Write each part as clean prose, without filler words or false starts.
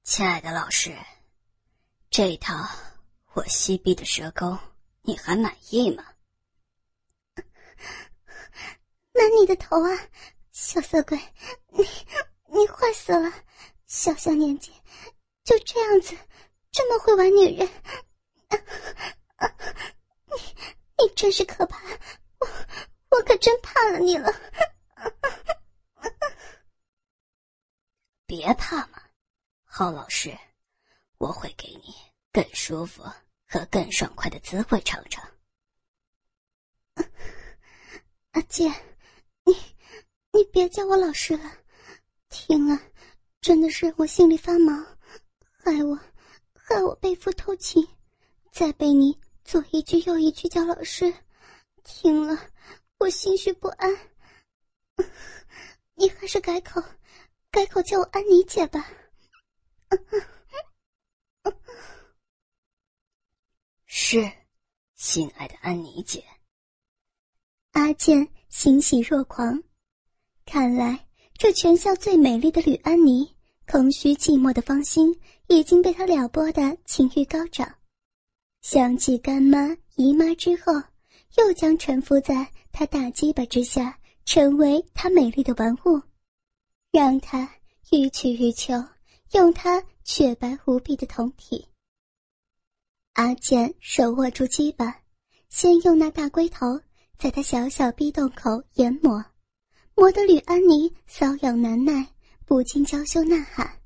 亲爱的老师，这一套我西壁的蛇钩你还满意吗？ 拿你的头啊，小色鬼，你坏死了！小年纪就这样子，这么会玩女人，你真是可怕，我可真怕了你了。 别怕嘛，郝老师，我会给你更舒服和更爽快的滋味尝尝。 阿健，你别叫我老师了，听了真的是我心里发毛，害我背负偷情，再被你左一句右一句叫老师，听了我心绪不安。你还是改口叫我安妮姐吧。 是，心爱的安妮姐。 阿健欣喜若狂，看来这全校最美丽的吕安妮，空虚寂寞的芳心已经被他撩拨的情欲高涨，想起干妈姨妈之后，又将臣服在他大鸡巴之下，成为他美丽的玩物，让他欲取欲求，用他雪白无比的胴体。阿健手握住鸡巴，先用那大龟头在他小小逼洞口研磨，磨得吕安妮瘙痒难耐，不禁娇羞呐喊：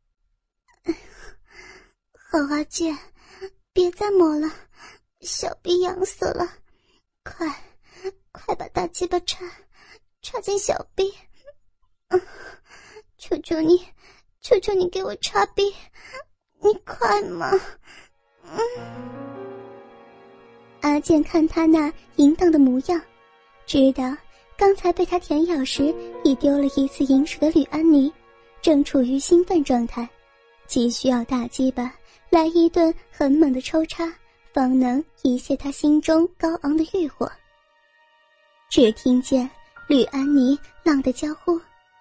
好阿健，别再磨了，小逼痒死了，快把大鸡巴插进小逼，求求你给我插逼，你快嘛。阿健看他那淫荡的模样，知道刚才被他舔咬时已丢了一次饮水的吕安妮正处于兴奋状态，急需要大鸡巴来一顿很猛的抽插，方能一泄他心中高昂的欲火。只听见吕安妮浪得娇呼：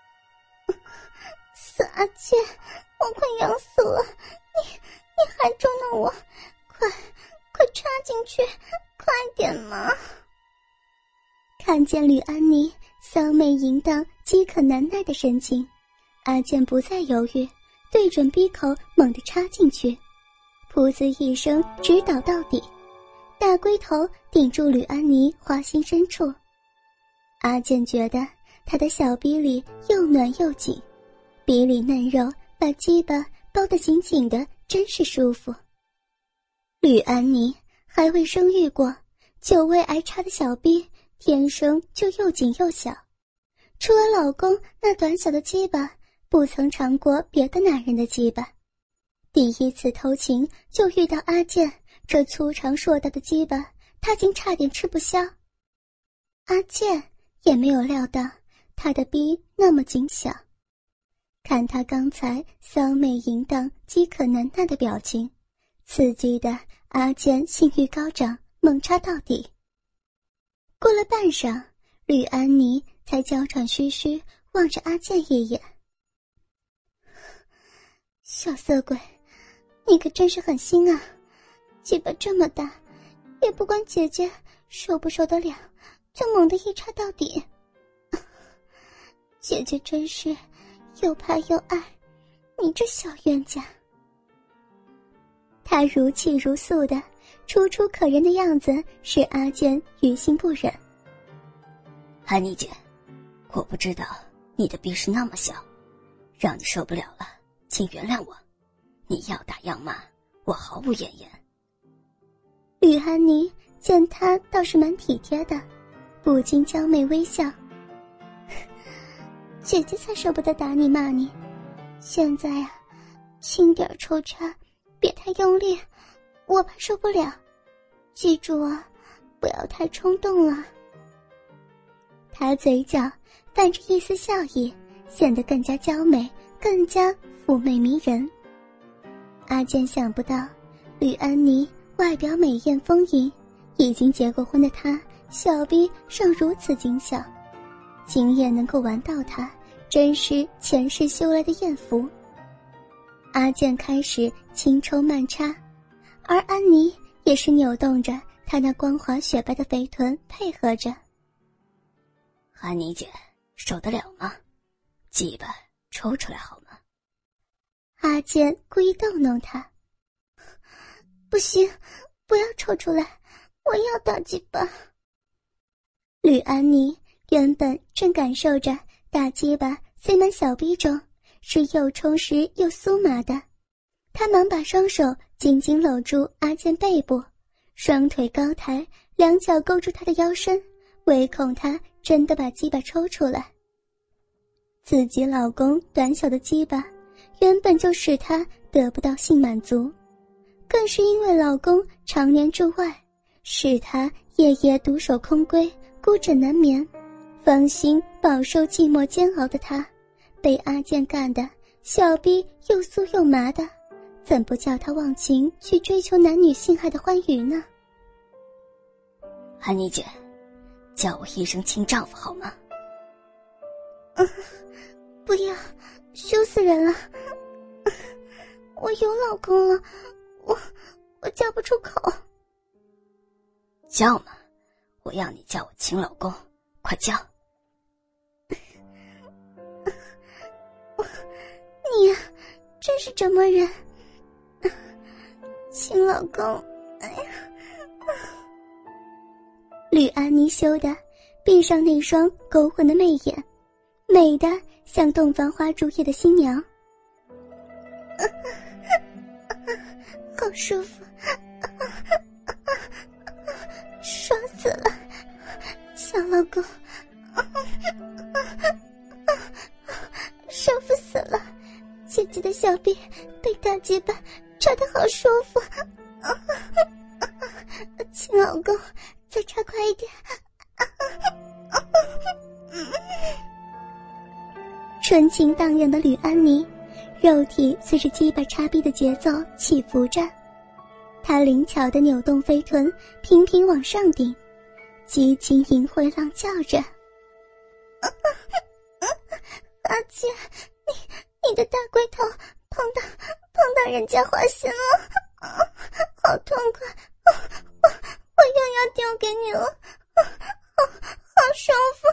死阿健，我快痒死了，你还捉弄我，快插进去，快点嘛。看见吕安妮骚媚淫荡饥渴难耐的神情，阿健不再犹豫，对准逼口猛地插进去，噗呲一声直倒到底，大龟头顶住吕安妮花心深处。阿健觉得他的小逼里又暖又紧，逼里嫩肉把鸡巴包得紧紧的，真是舒服。吕安妮还未生育过，久未挨插的小逼天生就又紧又小，除了老公那短小的鸡巴，不曾尝过别的男人的鸡巴。第一次偷情就遇到阿健这粗长硕大的鸡巴，他竟差点吃不消。阿健也没有料到他的逼那么紧小，看他刚才骚媚淫荡饥渴难耐的表情，刺激的阿健性欲高涨，猛插到底。过了半晌，吕安妮才娇喘吁吁望着阿健一眼：小色鬼，你可真是狠心啊，鸡巴这么大，也不管姐姐受不受得了，就猛地一插到底。姐姐真是又怕又爱你这小冤家。他如泣如诉的楚楚可人的样子，使阿健于心不忍。 安妮姐，我不知道你的逼是那么小，让你受不了了，请原谅我，你要打要骂，我毫无怨言。 吕安妮见他倒是蛮体贴的，不禁娇媚微笑。姐姐才舍不得打你骂你，现在啊，轻点抽插，别太用力，我怕受不了。记住啊，不要太冲动了。他嘴角泛着一丝笑意，显得更加娇美，更加妩媚迷人。阿健想不到吕安妮外表美艳丰盈，已经结过婚的她小逼尚如此紧小，今夜能够玩到她，真是前世修来的艳福。 阿健开始轻抽慢插，而安妮也是扭动着她那光滑雪白的肥臀配合着。 安妮姐，受得了吗？鸡巴抽出来好吗？ 阿健故意逗弄她。不行，不要抽出来，我要大鸡巴。吕安妮原本正感受着大鸡巴塞满小臂中，是又充实又酥麻的，她忙把双手紧紧搂住阿健背部，双腿高抬，两脚勾住他的腰身，唯恐他真的把鸡巴抽出来。自己老公短小的鸡巴原本就使她得不到性满足，更是因为老公常年驻外，使她夜夜独守空闺，孤枕难眠，芳心饱受寂寞煎熬的她，被阿健干的小臂又酥又麻的，怎不叫她忘情去追求男女性爱的欢愉呢？ 安妮姐，叫我一声亲丈夫好吗？ 不要，羞死人了。我有老公了，我叫不出口。 叫嘛，我要你叫我亲老公，快叫。 你呀，真是折磨人。亲老公，哎呀。吕安妮羞得闭上那双勾魂的媚眼，美得像洞房花烛夜的新娘。好舒服，爽死了，小老公，舒服死了，姐姐的小臂被大鸡巴插得好舒服，亲老公，再插快一点。纯情荡漾的吕安妮，肉体随着鸡巴插逼的节奏起伏着，她灵巧的扭动飞臀，频频往上顶，激情淫秽浪叫着。阿姐，你的大龟头碰到人家花心了，好痛快，我又要丢给你了，好舒服。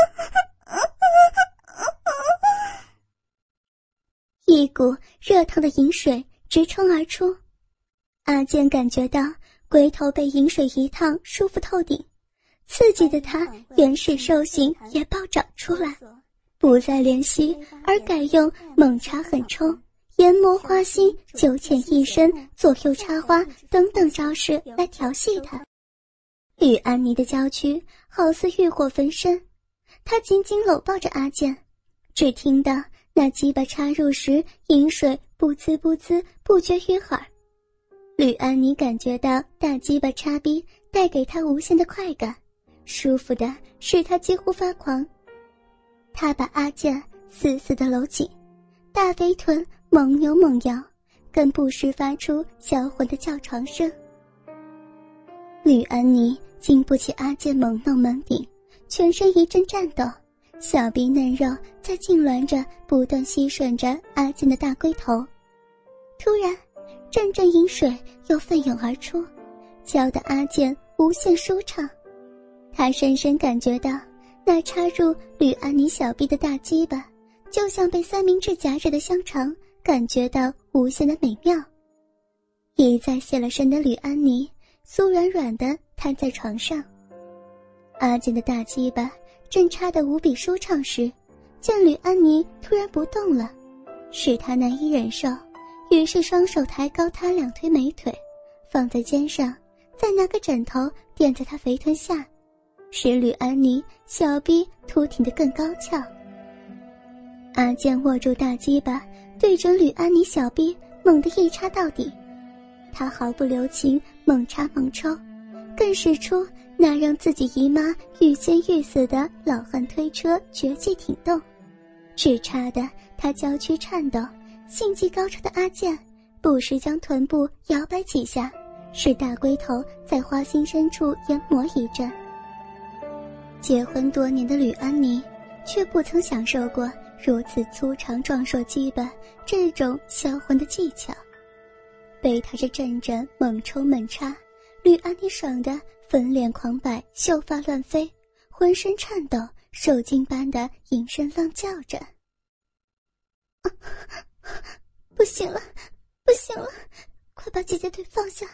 一股热烫的饮水直冲而出，阿健感觉到龟头被饮水一烫，舒服透顶，刺激的他原始兽性也暴涨出来，不再怜惜，而改用猛插狠冲、研磨花心、九浅一深、左右插花等等招式来调戏他。吕安妮的娇躯好似欲火焚身，她紧紧搂抱着阿健，只听到那鸡巴插入时饮水不滋不滋不绝于耳。吕安妮感觉到大鸡巴插逼带给她无限的快感，舒服的使她几乎发狂。她把阿健死死地搂紧，大肥臀猛扭猛摇，更不时发出销魂的叫床声。吕安妮经不起阿健猛弄猛顶，全身一阵颤抖，小臂嫩肉在痉挛着不断吸吮着阿健的大龟头。突然阵阵饮水又奋涌而出，浇得阿健无限舒畅。他深深感觉到那插入吕安妮小臂的大鸡巴就像被三明治夹着的香肠，感觉到无限的美妙。一再现了身的吕安妮酥软软地瘫在床上，阿健的大鸡巴正插得无比舒畅时，见吕安妮突然不动了，使他难以忍受，于是双手抬高她两腿美腿，放在肩上，再拿个枕头垫在她肥臀下，使吕安妮小臂突挺得更高翘。阿健握住大鸡巴，对准吕安妮小臂猛地一插到底，他毫不留情，猛插猛抽，更使出那让自己姨妈欲仙欲死的老汉推车绝技挺动，只差的他娇躯颤抖，性技高超的阿健不时将臀部摇摆几下，使大龟头在花心深处研磨一阵。结婚多年的吕安妮却不曾享受过如此粗长壮硕鸡巴这种销魂的技巧，被他这阵阵猛抽猛插，吕安妮爽得粉脸狂摆，秀发乱飞，浑身颤抖，受惊般的吟声浪叫着。不行了，不行了，快把姐姐腿放下，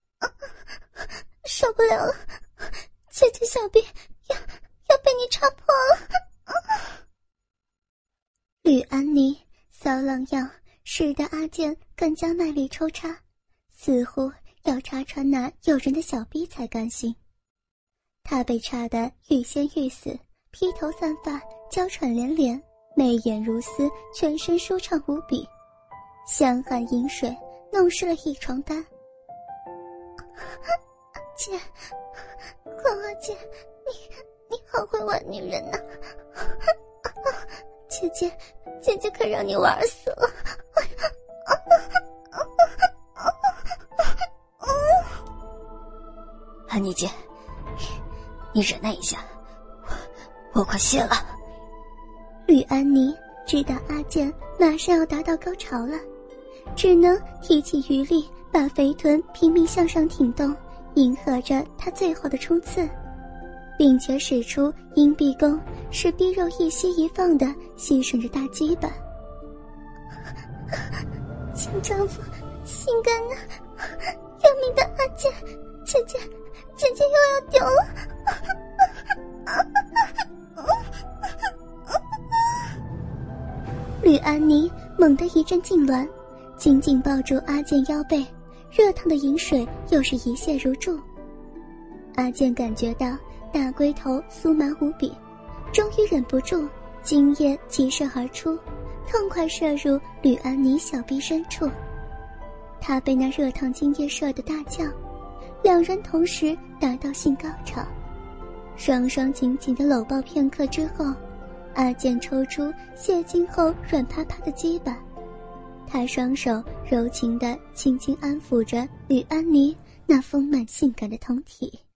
受不了了，姐姐小臂要被你插破了。吕安妮骚浪样使得阿健更加卖力抽插，似乎要插穿那诱人的小逼才甘心。他被插得欲仙欲死，披头散发，娇喘连连，媚眼如丝，全身舒畅无比，香汗饮水弄湿了一床单。姐，光儿姐，你好会玩女人呐！姐姐可让你玩死了！ 安妮姐，你忍耐一下，我快泄了。 吕安妮知道阿健马上要达到高潮了，只能提起余力，把肥臀拼命向上挺动，迎合着他最后的冲刺，并且使出阴臂功，使逼肉一吸一放地吸吮着大鸡巴。亲丈夫，心肝啊！要命的阿健，姐姐又要丢了！吕安妮猛地一阵痉挛，紧紧抱住阿健腰背，热烫的饮水又是一泻如注。阿健感觉到大龟头酥麻无比，终于忍不住，精液急射而出，痛快射入吕安妮小臂深处。他被那热烫精液射得大叫，两人同时达到性高潮，双双紧紧地搂抱片刻之后，阿健抽出泄精后软趴趴的鸡巴，他双手柔情地轻轻安抚着吕安妮那丰满性感的胴体。